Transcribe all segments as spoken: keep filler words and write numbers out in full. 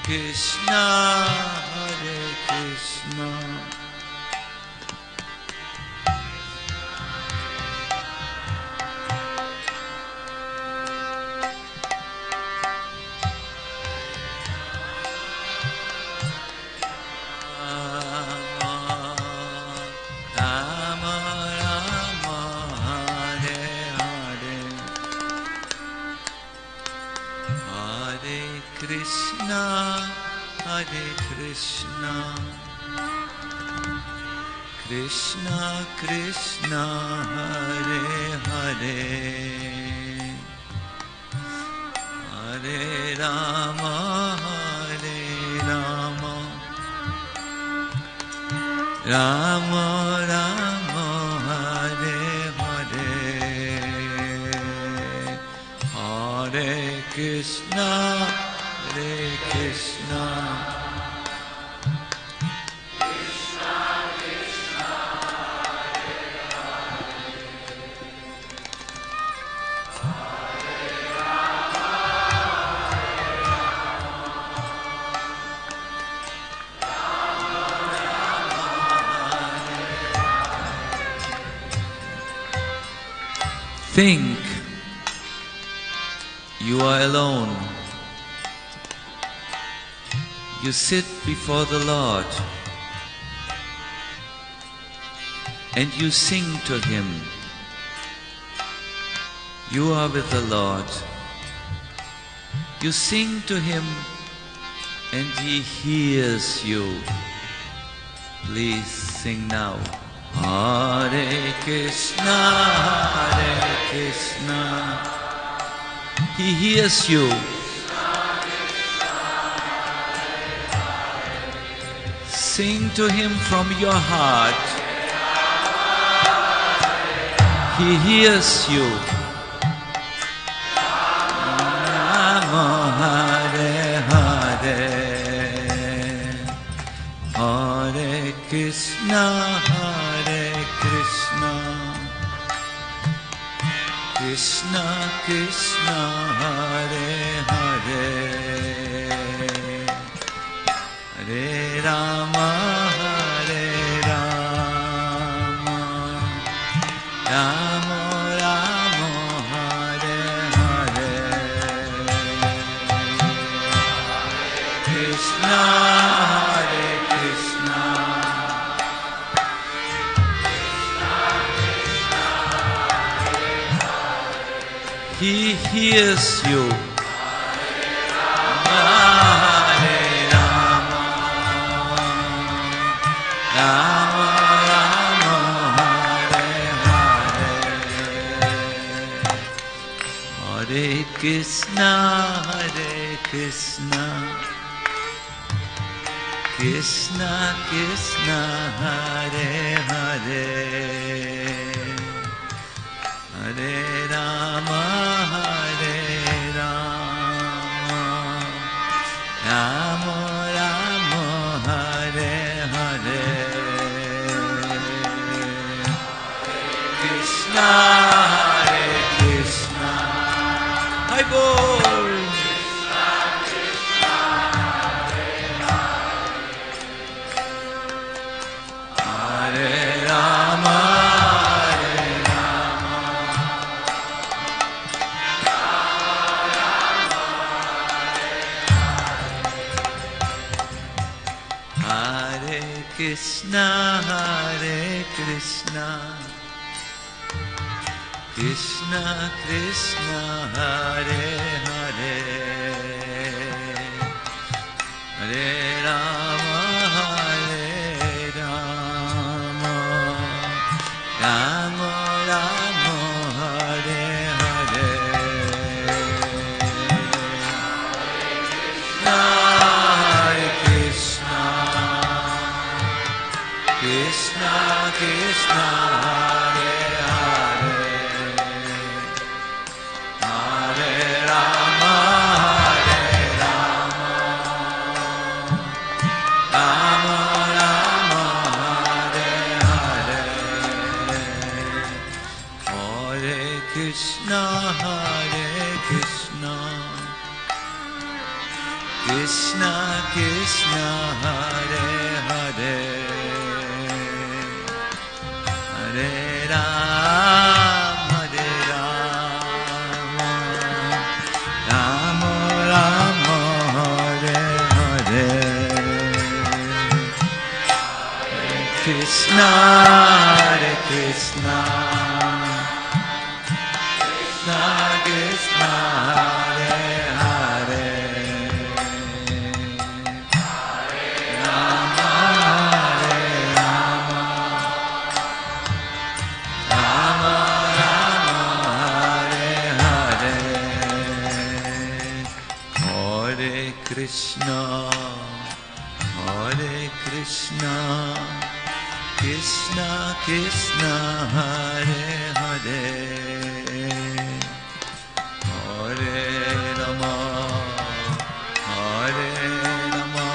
Krishna, Hare Krishna. Krishna, Hare Krishna, Krishna Krishna, Hare Hare, Hare Rama, Hare Rama, Rama Rama, Hare Hare, Hare Krishna, Hare Krishna, Krishna Krishna, Hare Hare, Hare Rama, Hare Rama. Think you are alone. You sit before the Lord and you sing to Him. You are with the Lord. You sing to Him and He hears you. Please sing now. Hare Krishna, Hare Krishna. He hears you. Sing to Him from your heart. He hears you. Namo Hare Hare, Hare Krishna, Hare Krishna, Krishna Krishna, Hare Hare, Hare Rama, Hare Rama, Rama Rama, Hare Hare, Krishna, Hare Krishna, He hears you. Rama Rama, Hare Hare, Hare Krishna, Hare Krishna, Krishna Krishna, Hare Hare, Hare Rama, Hare Rama, Rama Rama, Hare Hare, Krishna, Hare Krishna. Hai bol. Krishna Krishna, Hare Rama, Hare Rama, Hare Krishna, Hare Krishna, Krishna Krishna, Hare Hare, Hare Rama, Hare Rama, Rama Rama, Hare Hare, Hare Krishna, Krishna Krishna, Hare Hare, Hare Rama, Hare Rama, Krishna Krishna Hare Hare Hare Ram Hare Rama Rama Rama Hare Hare Krishna Hare Krishna Krishna Krishna Hare Hare Rama Hare Rama Rama Rama Hare Hare Hare Krishna Hare Krishna Krishna Krishna Hare Hare Hare Rama Hare Rama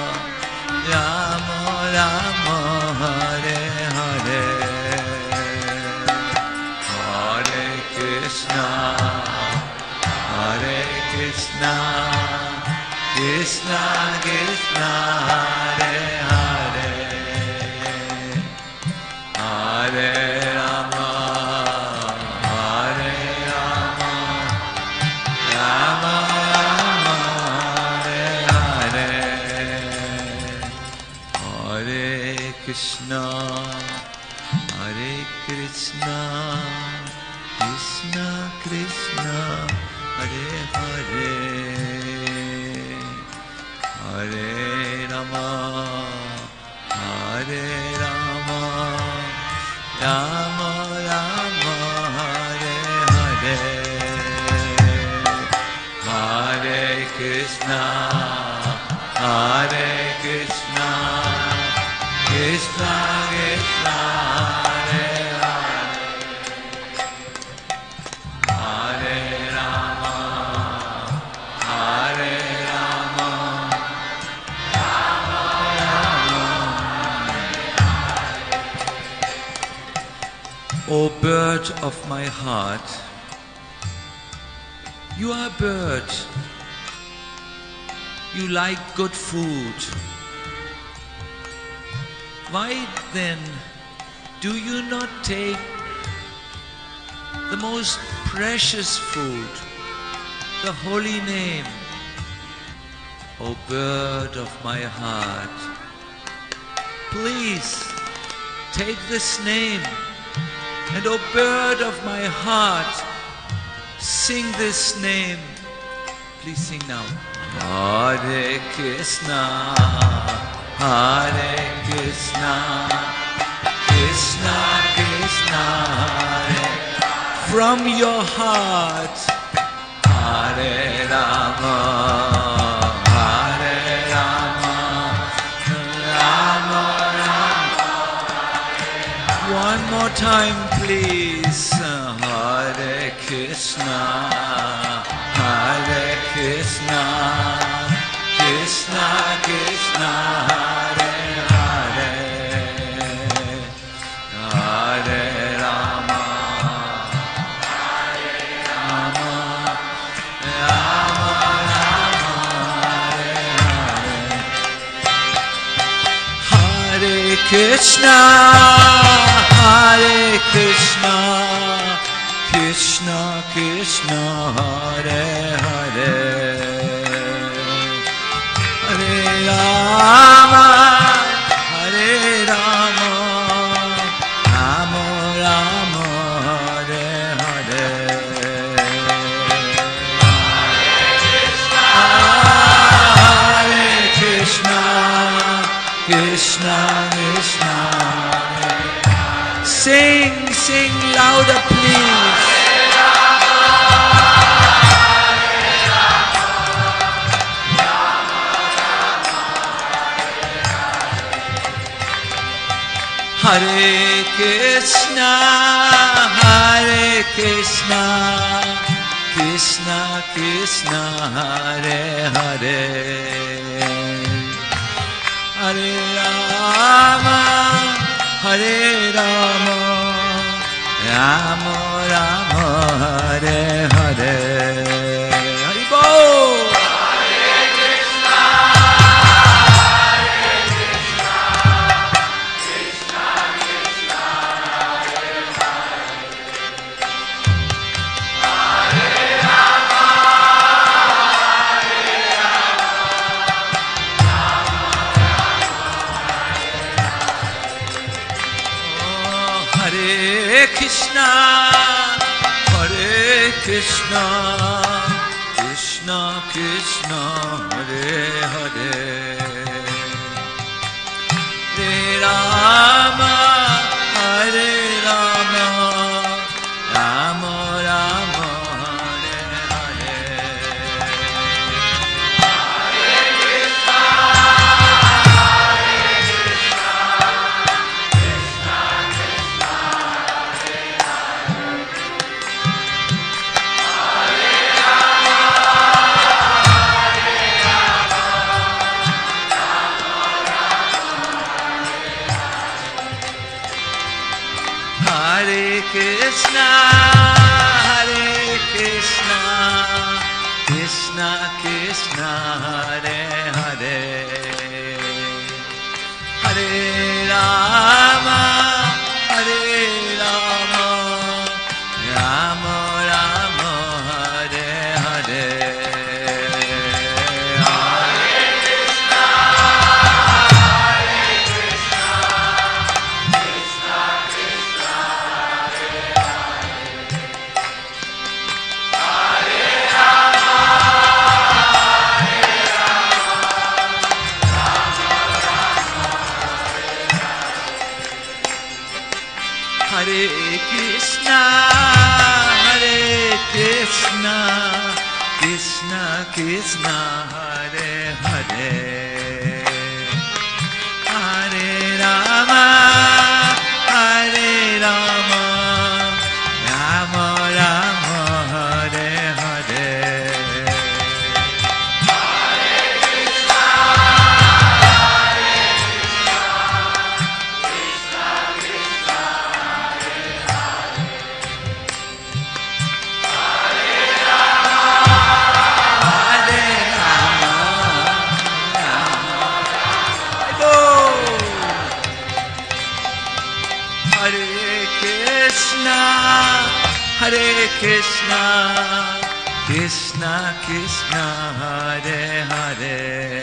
Rama Rama Hare Hare Hare Krishna Hare Krishna Krishna Krishna Hare Hare Hare Rama, Hare Rama, Rama Rama, Hare Hare, Hare Krishna, Hare Krishna, Krishna Krishna, Hare Hare, Hare Rama, Hare Rama. Rama Rama Hare Hare Hare Krishna Hare Krishna Krishna Krishna Hare Hare Hare Rama Hare Rama Rama Rama. O bird of my heart, you are a bird. You like good food. Why then do you not take the most precious food, the holy name? O bird of my heart, please take this name. And O bird of my heart, sing this name. Please sing now. Hare Krishna, Hare Krishna, Krishna Krishna Hare. From your heart, Hare Rama, Hare Rama, Rama Rama. One more time, please. Hare Krishna, Hare Krishna, Krishna Krishna, Hare Hare, Hare Rama, Hare Rama, Rama Rama, Hare Hare, Hare Krishna, Hare Krishna, Krishna Krishna, Hare Hare, Hare Rama, Hare Rama, Rama Rama, Hare Hare, Hare Krishna, Krishna Krishna. Sing, sing louder, please. Hare Krishna, Hare Krishna, Krishna Krishna, Hare Hare, Hare Rama, Hare Rama, Rama Rama, Hare Hare. Hari Bol. Hare Krishna, Krishna, Krishna Krishna, Hare Hare, Hare Rama, Hare Rama, Rama Rama, Hare Hare. Hare Krishna, Hare Krishna, Krishna Krishna, Hare Hare. Hare Krishna, Hare Krishna, Krishna Krishna, Hare Hare, Hare Rama, Hare Rama, Rama Rama, Hare Hare. Hare Krishna, Hare Krishna, Krishna Krishna, Hare Hare, Hare Rama, Hare Rama, Rama Rama, Hare Hare. Hare Krishna, Krishna Krishna, Hare Hare,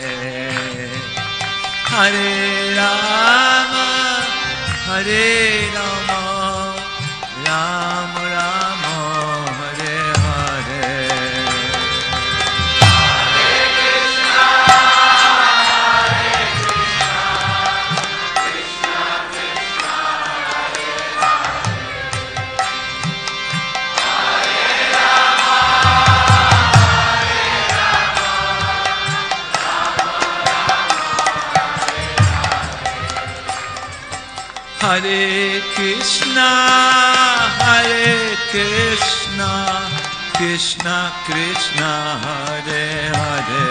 Hare Rama, Hare Rama, Rama Rama, Hare Hare. Hare Krishna, Hare Krishna, Krishna Krishna, Hare Hare,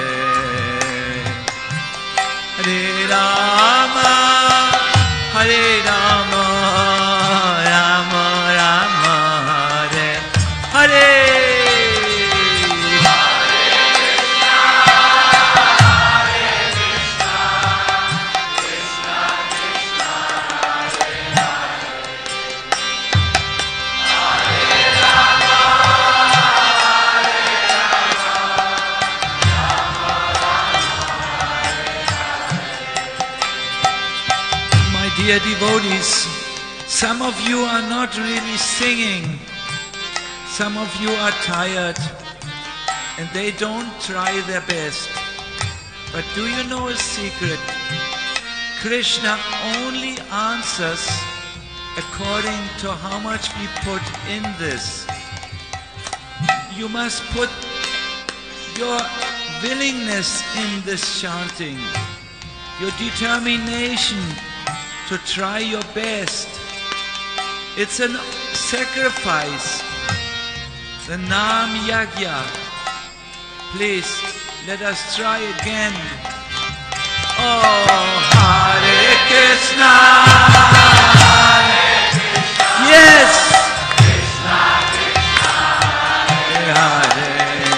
Hare Rama, Hare Rama, Rama Rama, Hare Hare. Dear devotees, some of you are not really singing, some of you are tired and they don't try their best. But do you know a secret? Krishna only answers according to how much we put in this. You must put your willingness in this chanting, your determination to try your best. It's a sacrifice, the Nam Yagya. Please, let us try again. Oh, Hare Krishna, Hare Krishna. Yes! Krishna, Krishna, Hare Hare.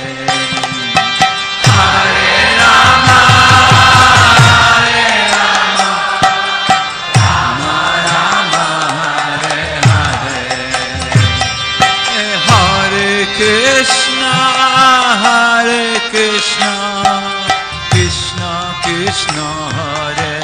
Hare Rama, Hare Rama, Rama Rama, Hare Hare. Hare Krishna, Hare Krishna, Krishna Krishna, Hare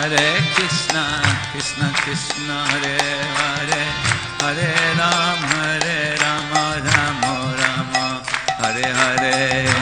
Hare Krishna, Krishna Krishna, Hare Hare, Hare Ram, Hare Rama, Rama Rama, Hare Hare.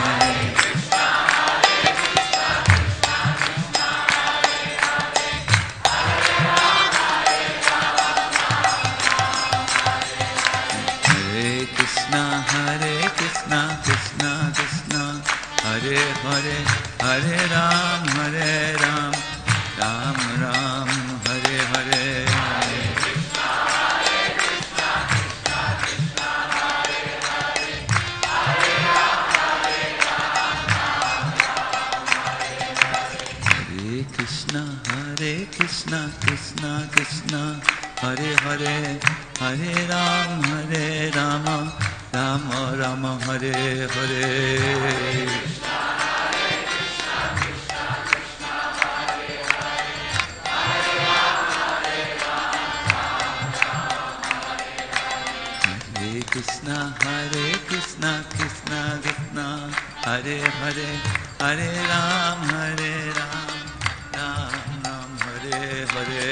Hare Krishna, Krishna Krishna, Hare Hare, Hare Ram, Hare Ram, Ram Ram, Hare Hare. Hare Krishna, Hare Krishna, Krishna Krishna, Hare Hare, Hare Ram, Hare Ram, Ram Ram, Hare Hare. Hare Krishna, Hare Krishna, Krishna Krishna, Hare Hare, Hare Ram, Hare Rama, Rama Rama, Hare Hare. Krishna, Hare Krishna, Krishna Krishna, Hare Hare, Hare Ram, Hare Ram, Ram Ram, Hare Hare. Hare Krishna, Hare Krishna, Krishna Krishna, Hare Hare, Hare Ram, Hare Ram, Ram Ram, Hare Hare.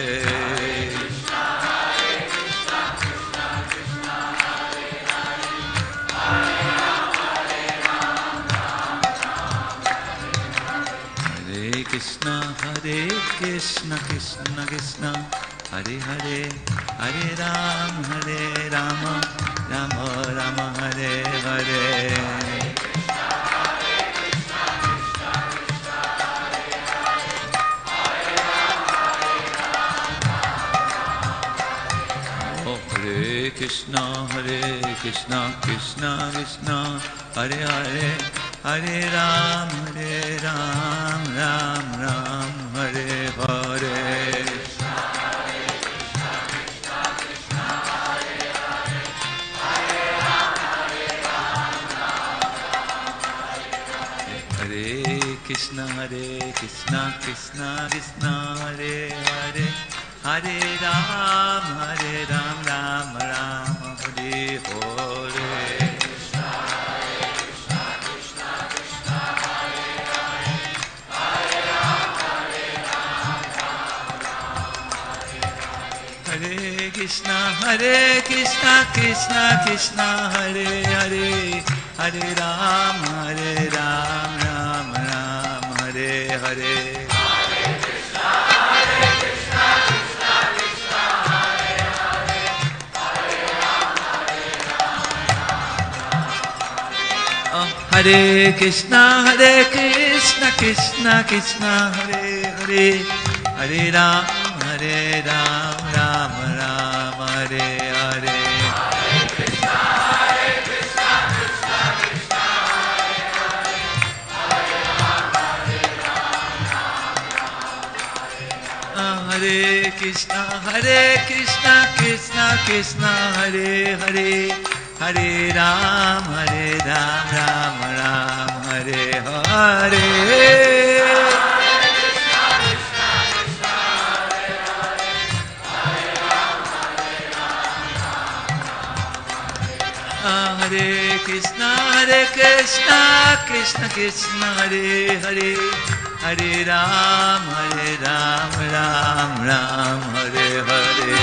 Krishna, Hare Krishna, Krishna Krishna, Hare Hare, Hare Ram, Hare Rama, Rama Rama, Hare Hare. Krishna, Hare Krishna, Krishna Krishna, Hare Hare, Hare Ram, Hare Ram, Ram Ram, Hare Hare. Hare Krishna, Hare Krishna, Krishna Krishna, Hare Hare, Hare Ram, Hare Ram, Ram Ram, Hare Hare. Krishna, Hare Krishna, Krishna Krishna, Hare Hare, Hare Ram, Hare Ram, Ram Ram, Hare Hare. Hare Krishna, Hare Krishna, Krishna Krishna, Hare Hare, Hare Ram, Hare Ram, Ram Ram, Hare Hare. Hare Krishna, Hare Krishna, Krishna Krishna, Hare Hare, Hare Ram, Hare Ram, Ram Ram, Hare Hare. Hare Krishna, Hare Krishna, Krishna Krishna, Hare Hare, Hare Ram, Hare Ram, Ram Ram, Hare Hare. Oh, Hare Krishna, Hare Krishna, Krishna Krishna, Hare Hare, Hare Ram, Hare Ram, Ram Ram, Hare Hare. Hare Krishna, Hare Krishna, Krishna Krishna, Hare Hare, Hare Ram, Hare Ram, Ram Ram, Hare Hare. Hare Krishna, Hare Krishna, Krishna Krishna, Hare Hare, Hare Ram, Hare Ram, Ram Ram, Hare Hare. Hare Krishna, Hare Krishna, Krishna Krishna, Hare Hare, Hare Ram, Hare Ram, Ram Ram, Hare Hare.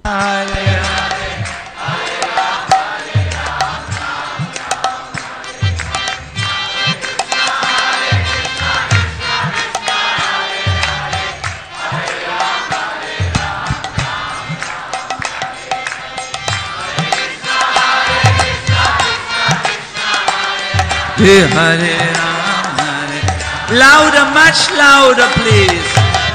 Hare Hare, Hare Rama, Hare Rama, Hare Krishna, Krishna Krishna, Hare Rama, Hare Rama, Hare Krishna, Krishna Krishna, Hare Hare, Hare Ram, Hare. Louder, much louder, please.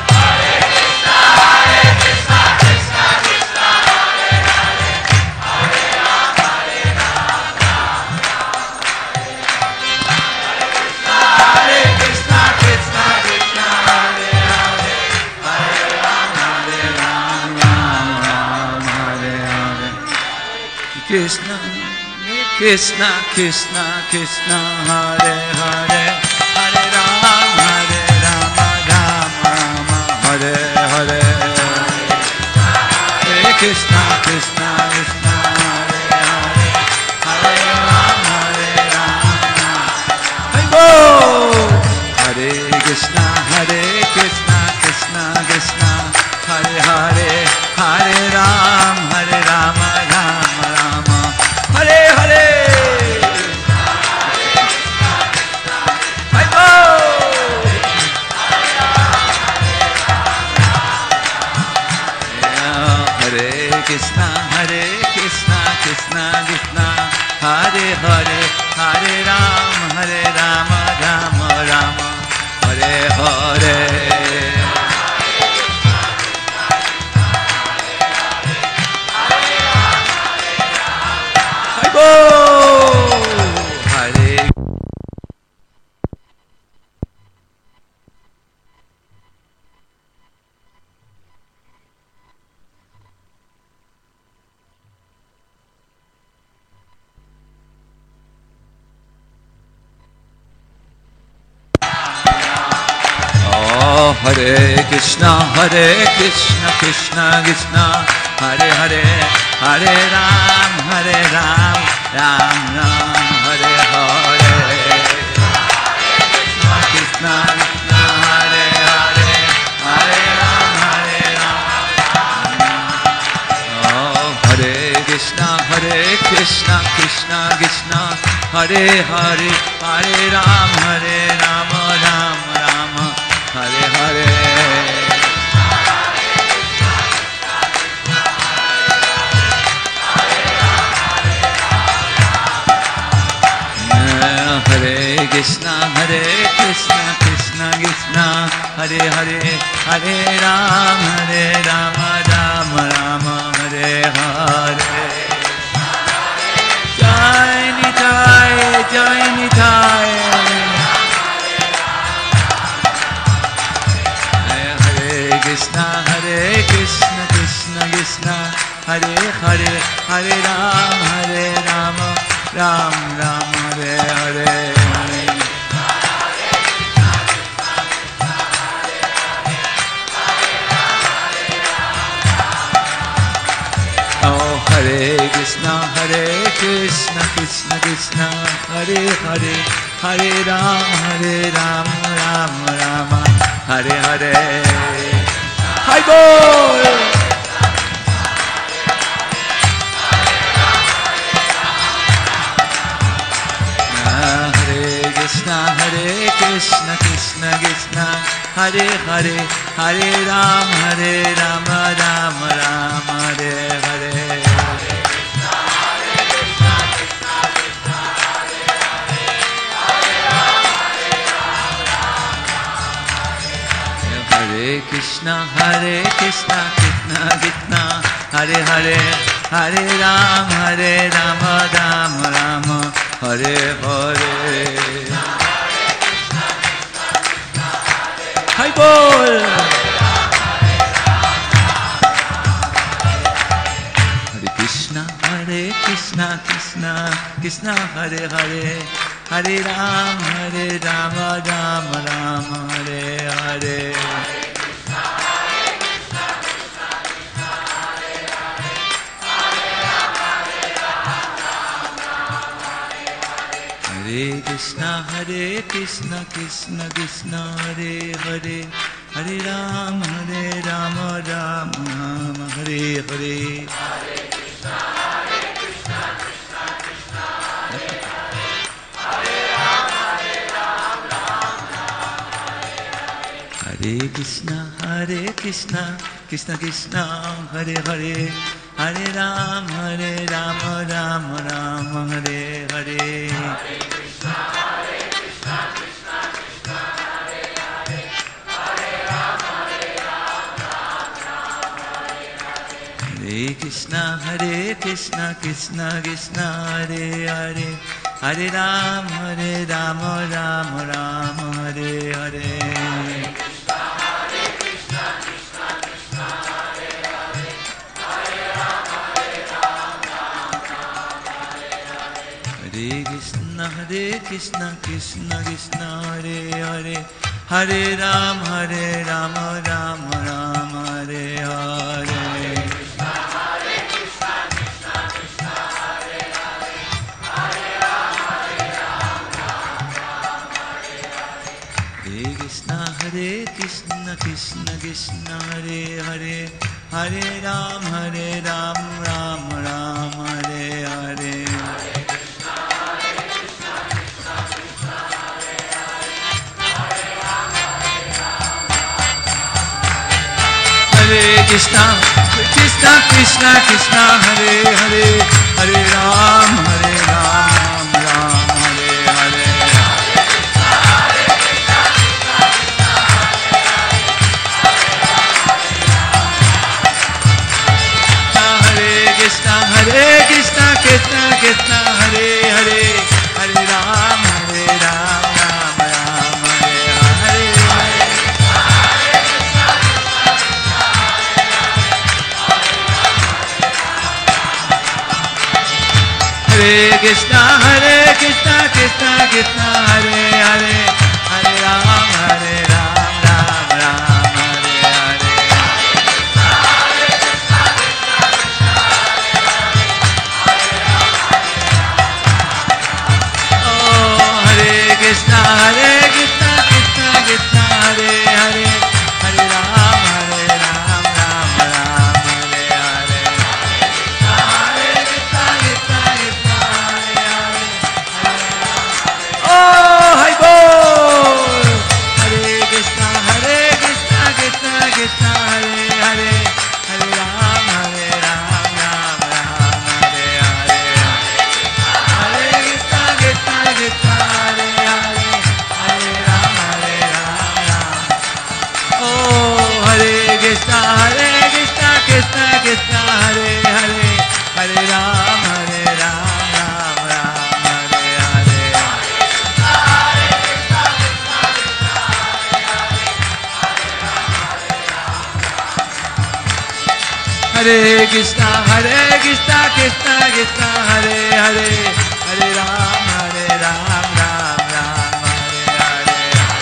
Krishna, Krishna, Krishna, Krishna, Hare Hare, Hare Rama, Hare Rama, Rama Rama, Hare Hare. Hare Krishna, Krishna, Krishna, Hare Hare, Hare Rama, Hare Rama. Hare Hare Krishna, Hare Krishna, Krishna Krishna, Hare Hare, Hare Rama, Hare Rama, Rama Rama, Hare Hare. Krishna, Hare Krishna, Krishna Krishna, Hare Hare, Hare Rama, Hare Rama, Rama Rama, Hare Hare. Hare Krishna, Hare Krishna, Krishna Krishna, Hare Hare, Hare Ram, Hare Ram, Ram Ram, Hare Hare. Krishna, Krishna, Hare Hare, Hare Ram, Hare Ram. Oh, Hare Krishna, Hare Krishna, Krishna Krishna, Hare Hare, Hare Ram, Hare Ram, Ram Ram, Hare Hare. Hare Krishna, Hare Krishna, Krishna Krishna, Hare Hare, Hare Ram, Hare Rama, Rama Rama, Hare Hare. Jai Nitai, Jai Nitai. Krishna, Hare Krishna, Krishna Krishna, Hare Hare, Hare Ram, Hare Rama, Ram Ram, Hare Hare. Oh, Hare Krishna, Hare Krishna, Krishna Krishna, Hare Hare, Hare Ram, Hare Ram, Ram Rama, Hare Hare. Hi Bol! Hare Krishna, Hare Krishna, Krishna Krishna, Hare Hare, Hare Ram, Hare Rama, Rama Rama, Hare Hare. Hare Krishna, Hare Krishna, Krishna Krishna, Hare Hare, Hare Ram, Hare Rama, Rama Rama, Hare Hare. Hi Bol! Hare Krishna, Hare Krishna, Krishna Krishna, Hare Hare, Hare Ram, Hare Rama, Rama Rama, Hare Hare. Hare Krishna, Hare Krishna, Krishna Krishna, Hare Hare, Hare Ram, Hare Ram, Ram Ram, Hare Hare. Hare Krishna, Hare Krishna, Krishna Krishna, Hare Hare, Hare Ram, Hare Ram, Ram Ram, Hare Hare. Hare Krishna, Hare Krishna, Krishna Krishna, Hare Hare, Hare Ram, Hare Ram, Ram Ram, Hare Hare. Hare Krishna, Hare Krishna, Krishna Krishna, Hare Hare, Hare Ram, Hare Ram, Ram Ram, Hare Hare. Hare Krishna, Hare Krishna, Krishna Krishna, Hare Hare, Hare Ram, Hare Ram, Ram Ram, Hare Hare. Hare Krishna, Hare Krishna, Krishna Krishna, Hare Hare, Hare Ram, Hare Ram, Ram Ram, Hare Hare. Hare Krishna, Krishna Krishna, Krishna Hare Hare, Hare Ram, Hare Ram, Ram Hare Hare. Hare Krishna, Hare Krishna, Krishna Krishna, Hare Hare, Hare Ram, Hare Ram, Ram Ram, Hare Hare. Hare Krishna, Hare Krishna, Krishna Krishna, Hare Hare, Hare Ram, Hare Ram, Ram Ram, Hare Hare. Oh, Hare Krishna, Hare Krishna, Krishna Krishna, Hare Hare, Hare Ram, Hare Ram, Ram Ram, Hare Hare. Hare Krishna, Krishna Krishna, Hare Hare. Oh, Hai Bol! Hare Krishna, Hare Krishna, Krishna Krishna, Hare Hare, Hare Ram, Hare Ram, Ram Ram, Hare Hare. Hare Krishna, Krishna Krishna, Hare Hare, Hare Ram, Hare Ram, Ram. Oh, Hare Krishna, Hare Krishna, Krishna Krishna, Hare Hare, Hare Ram, Hare Ram, Ram Ram, Hare Hare. Hare Krishna, Hare Krishna, Krishna Krishna, Hare Hare, Hare Ram, Hare Ram, Ram Ram, Hare Hare.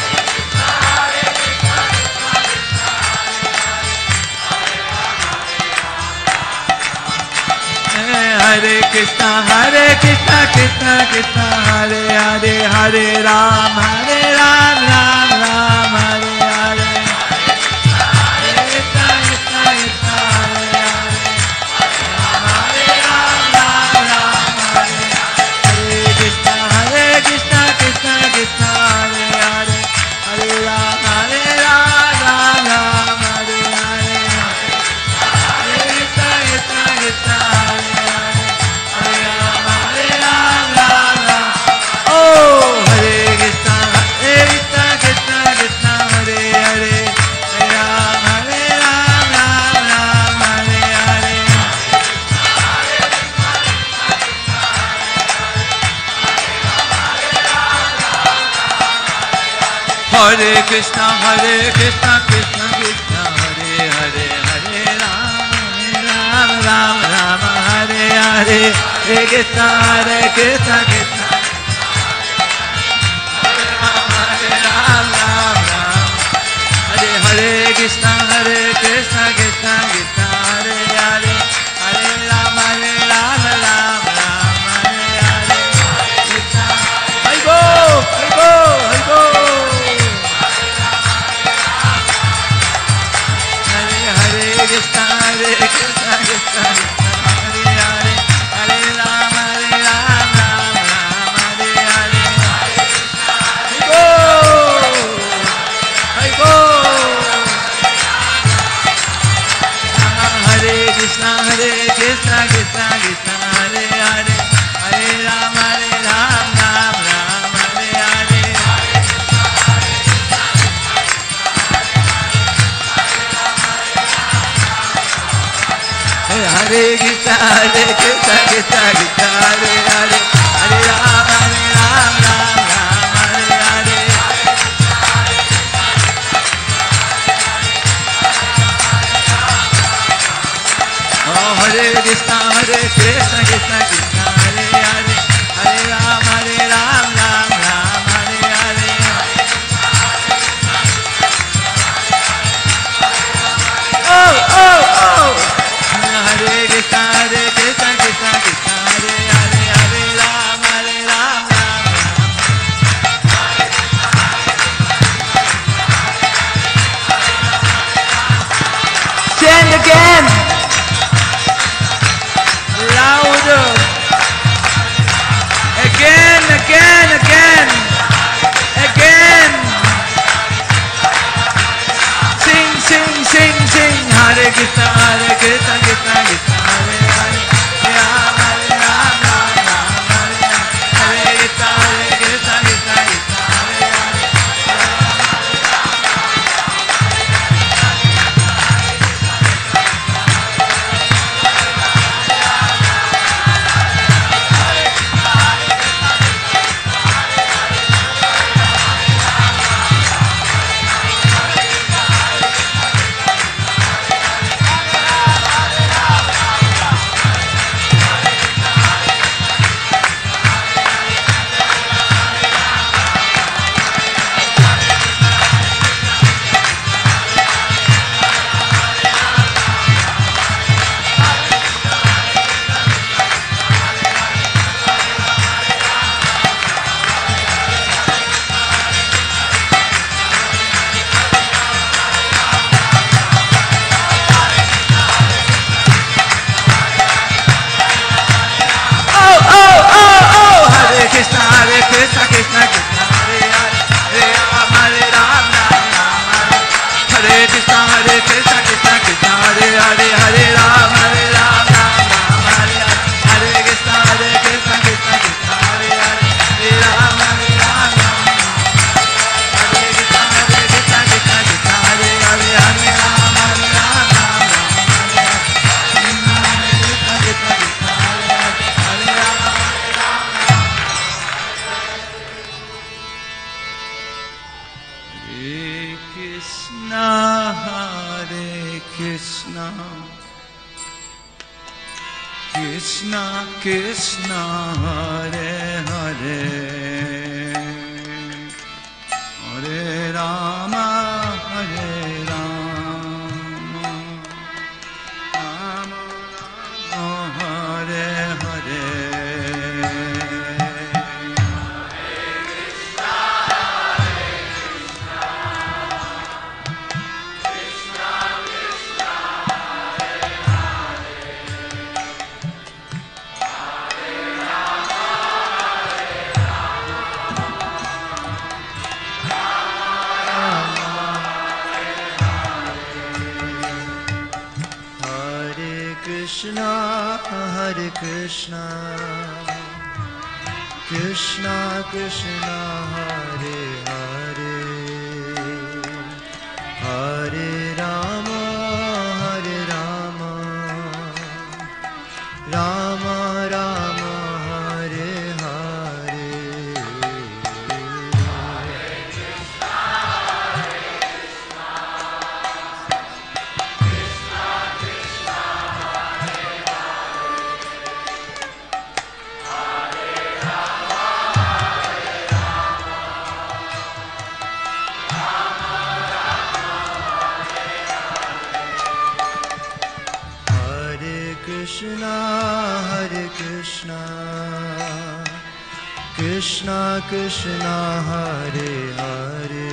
Hare Krishna, Hare Krishna, Krishna Krishna, Hare Hare, Hare Ram, Hare Ram, Ram Ram, Hare Hare. Hare Krishna, Krishna Krishna, Hare Hare, Hare Ram, Ram Ram, Hare Hare. Hare Krishna, Hare Krishna, Krishna Krishna, Hare Hare, Hare Ram, Hare Ram, Ram Ram, Hare Hare. Hare Krishna, Krishna Krishna, Hare Hare, Hare Ram, Hare Ram, Ram Ram. Oh, Hare Krishna, Hare Krishna, Krishna Krishna, Hare Hare, Hare Ram, Hare Ram, Ram Ram, Hare Hare. Hare Krishna, Hare Krishna, Krishna Krishna, Hare Hare, Hare Ram, Ram Ram, Ram Hare Hare. Hare Krishna, Hare Krishna, Krishna Hare Ram, Ram Ram. Hare Hare Krishna, Hare Krishna, Krishna Krishna, Hare Hare. Hare Ram, Hare Ram, Ram Ram, Hare Hare. Krishna, Hai Bo, Hai Bo, Hai Bo. Hare Krishna, Krishna Krishna, Hare Hare, Hare Rama, Hare Rama, Rama Rama, Hare Hare. Hare Krishna, Hare Krishna, Krishna Krishna, Hare Hare, Hare Rama, Hare Rama, Rama Rama, Hare Hare. Oh, Hare Krishna, Hare Krishna, Krishna Krishna, Hare Hare, Hare Rama, Hare Rama, Rama Rama, Hare Hare. Oh, oh, oh. Hare Krishna, Hare Krishna, Krishna Krishna, Hare Hare, Hare Rama, Hare Rama, Rama. Chant again, louder, again, again, again, again. Sing, sing, sing, sing. Hare Krishna, Hare Krishna, Krishna Krishna, Hare Hare, Hare Rama, Hare Rama, Rama Rama, Hare Krishna, Hare Krishna, Krishna Krishna, Hare Hare. Krishna, Hare Krishna, Krishna Krishna, Hare Hare, Hare Rama, Hare Rama, Rama Rama, Hare Krishna, Hare Krishna, Krishna Krishna, Hare Hare, Hare Rama, Hare Rama, Rama Hare Hare, Hare Krishna, Hare Krishna, Krishna Krishna, Hare Hare, Hare Rama, Hare Rama, Hare Krishna, Hare Krishna, Krishna Krishna, Hare Hare, Hare Rama, Hare Rama, Krishna, Krishna Krishna, Hare Hare, Hare Rama, Hare Rama, Rama Rama, Hare Hare. Krishna, Hare Krishna, Krishna Krishna, Hare Hare, Hare Rama, Hare Rama, Rama Rama, Hare Hare. Krishna, Hare Krishna, Krishna Krishna, Hare Hare,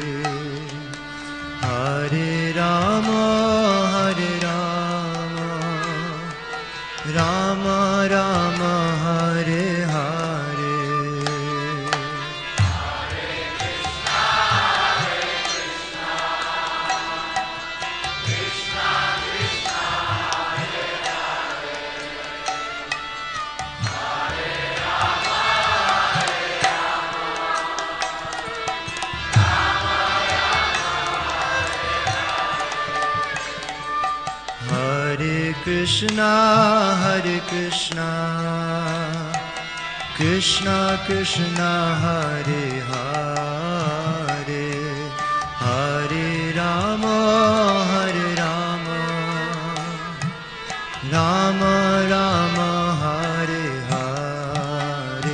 Hare Rama, Hare Rama, Rama Rama, Hare Hare. Krishna, Krishna, Krishna Krishna, Hare Krishna Hare Krishna Krishna Krishna Hare Hare Hare Rama Hare Rama Rama Rama Hare Hare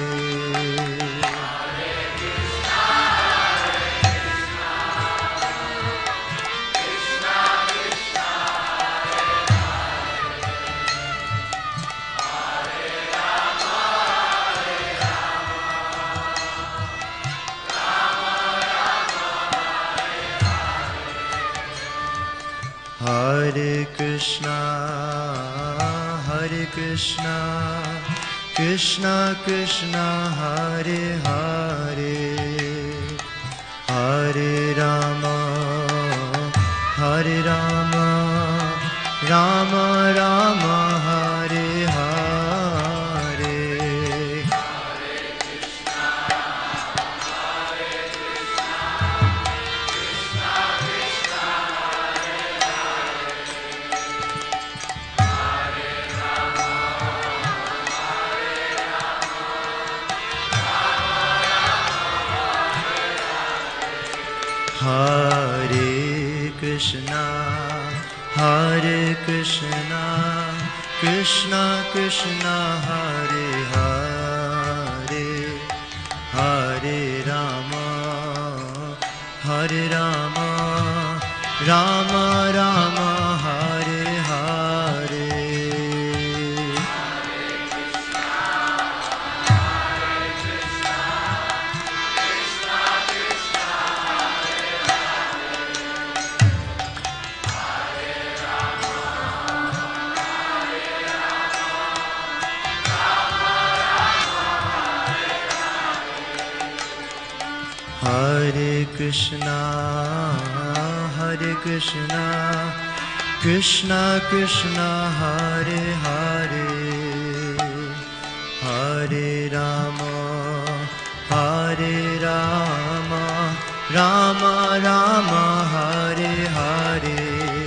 Hare Krishna Hare Krishna Krishna Krishna Hare Hare Hare Rama Hare Rama Rama Rama Hare Hare Hare Krishna Hare Krishna Krishna Krishna Hare Hare Hare Rama Hare Rama Rama Rama Hare Hare Hare Krishna Hare Krishna Krishna Krishna Hare Hare Hare Rama Hare Rama Rama Rama Hare Hare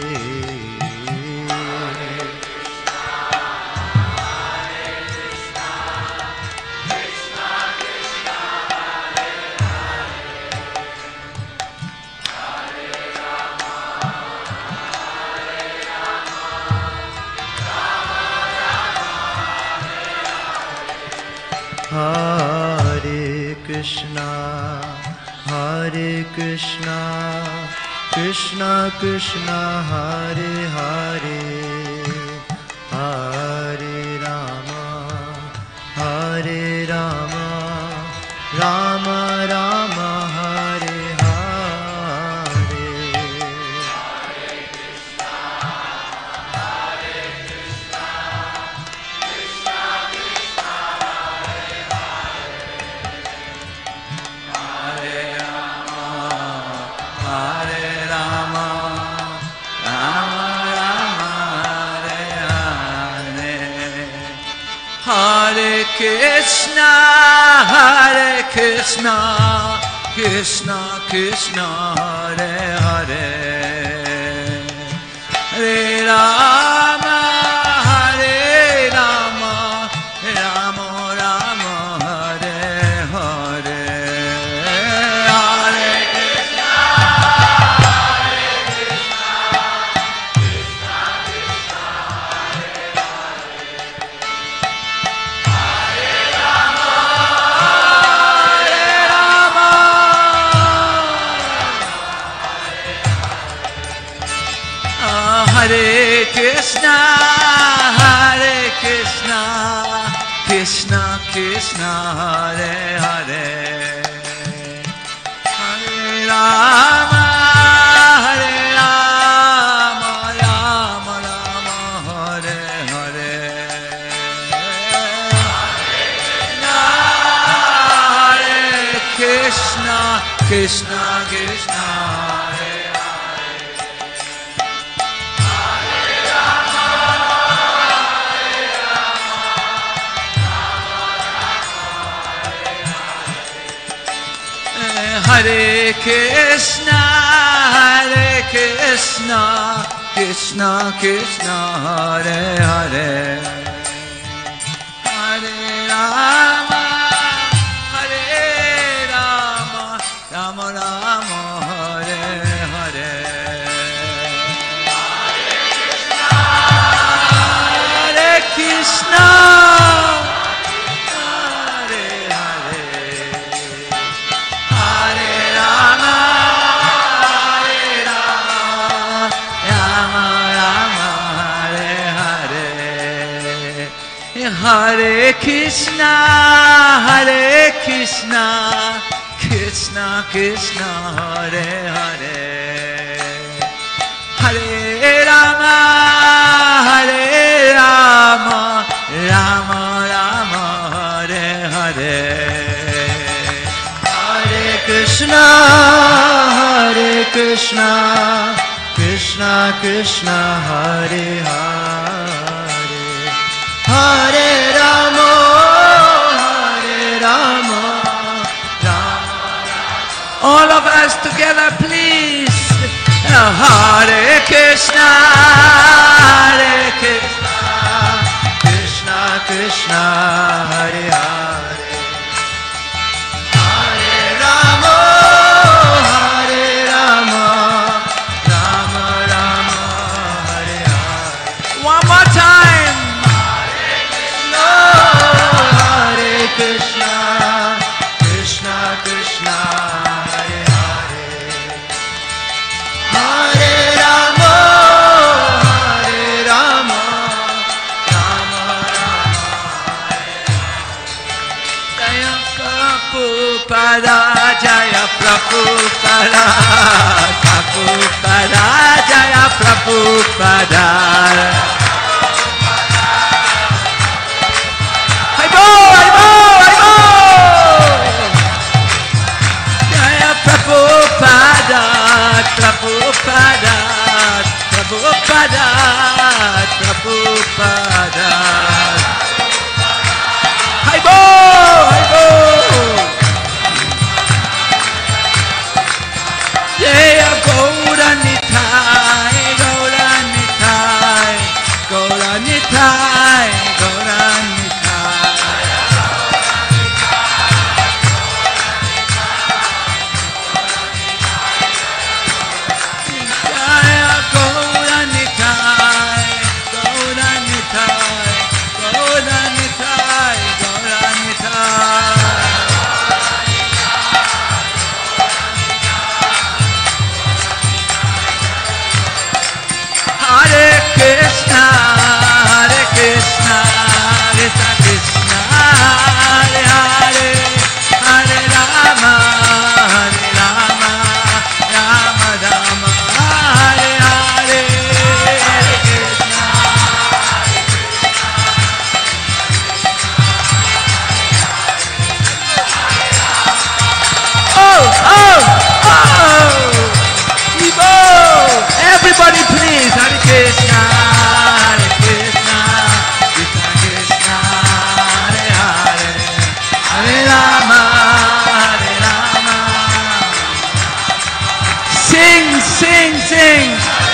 Hare Krishna Hare Krishna Krishna Krishna Hare Hare Hare Rama Hare Rama Rama Rama Hare Hare Hare Krishna, Hare Krishna, Krishna Krishna, Hare Hare, Hare Rama, Hare Rama, Rama Rama, Hare Hare, Hare Krishna, Hare Krishna, Krishna Krishna, Hare Krishna, Hare Krishna, Krishna Krishna, Hare Hare, Hare Rama, Hare Rama, Rama Rama, Hare Hare, Hare Krishna, Krishna Krishna, Hare Hare Krishna, Hare Krishna, Krishna Krishna Hare Hare Hare Rama Hare Rama Rama Rama Hare Hare Hare Krishna Hare Hare Hare Rama Hare Rama Rama Rama Hare Hare Hare Krishna Hare Krishna Krishna Krishna Hare Hare Hare Rama Hare Rama Rama Rama Hare Hare Hare Krishna, Hare Krishna, Krishna Krishna, Hare Hare, Hare Rama, Hare Rama, Rama. All of us together, please. Hare Krishna, Hare Krishna, Krishna Krishna, Hare Hare, Hare Rama, Hare Rama, Rama Rama, Hare Hare. one more time. No, Hare Krishna, Krishna Krishna, Hare Hare, Hare Rama, Hare Rama, Rama Rama. Jaya Prabhupada, Jaya Prabhupada, Prabhupada, Jaya Prabhupada. Hai bo, hai bo, hai bo. Jaya Prabhupada, Prabhupada, Prabhupada, Prabhupada. Hai bo, hai bo. Jaya Gaura Nitai, Gaura Nitai, Gaura Nitai, Gaura Nitai. Jaya Gaura Nitai, Gaura Nitai, Gaura Nitai, Gaura Nitai. Hare Krishna, Hare Krishna, Krishna Krishna, Hare Hare, Hare Rama, Hare Rama, Rama Rama, Hare Hare, Hare Krishna. Oh, oh, oh! Evo! Everybody please, Hare Krishna, Hare Krishna, Krishna Krishna, Hare Hare, Hare Rama, Hare Rama. Sing, sing, sing.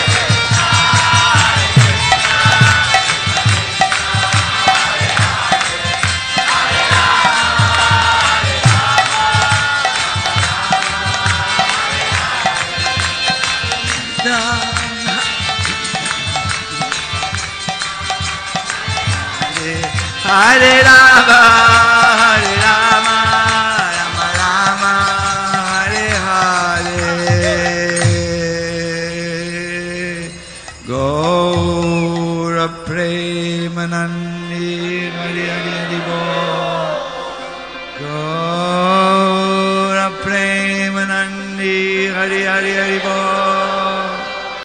Hare Rama, Hare Rama, Rama Rama, Hare Hare. Gaura Premanandi, Hare Hare Hare Bol. Gaura Premanandi, Hare Hare Hare Bol.